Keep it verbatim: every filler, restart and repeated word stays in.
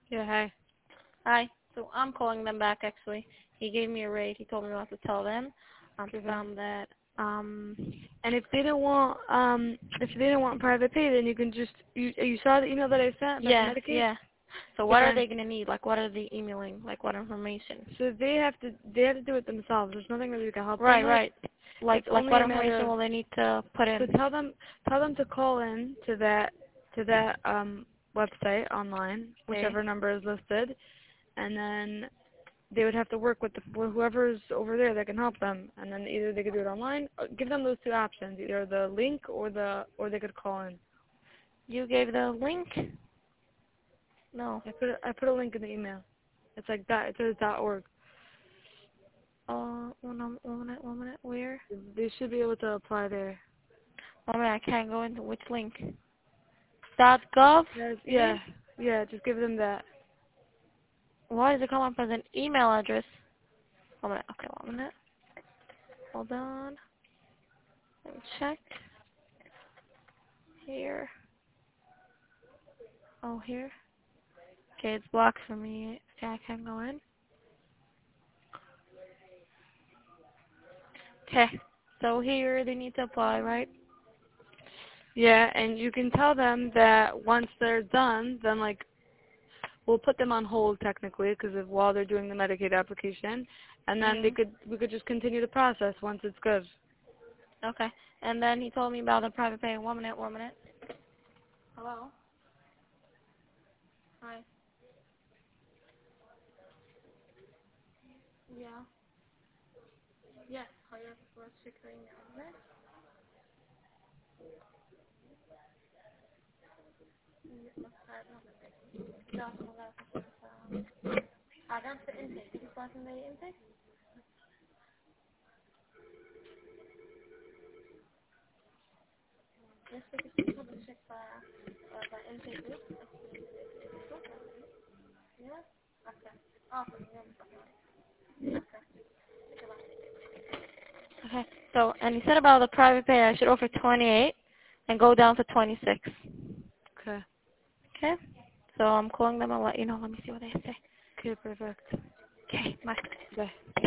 Yeah, hi. Hi. So I'm calling them back actually. He gave me a rate. He told me what to tell them. Um, to Okay. tell them that um And if they don't want um if they don't want private pay, then you can just you you saw the email that I sent about the yeah, Medicaid? yeah. So Yeah, what are then they gonna need? Like what are they emailing? Like what information? so they have to they have to do it themselves. There's nothing that we can help them Right, with. right. Like It's like only what a matter information of will they need to put so in? tell them tell them to call in to that to that um website online, Okay. whichever number is listed, and then they would have to work with the, with whoever's over there that can help them, and then either they could do it online. Or give them those two options, either the link or the or they could call in. You gave the link? No. I put a, I put a link in the email. It's like dot it says dot org. Uh, one, um, one minute, one minute. Where? They should be able to apply there. One minute. I can't go into which link. Dot gov. Yes, You mean? yeah, yeah. Just give them that. Why does it come up as an email address? One minute. Okay, one minute. Hold on. Let me check. Here. Oh, here. Okay, it's blocked for me. Okay, I can't go in. Okay. So here they need to apply, right? Yeah, and you can tell them that once they're done, then like we'll put them on hold technically because of while they're doing the Medicaid application, and then they Mhm. could we could just continue the process once it's good. Okay. And then he told me about the private pay. One minute, one minute. Hello? Hi. Yeah. Yes. Har jag fått skicka in nummer? Ja, som har läst. I got the intake. Did you pass in the intake? Yes, because you have to check the, uh, the intake list. Yeah? Okay. Awesome. Yeah. Okay. So, and you said about the private pay, I should offer twenty-eight and go down to twenty-six. Okay. Okay? So I'm calling them. I'll let you know. Let me see what they say. Okay, perfect. Okay. Bye. Bye.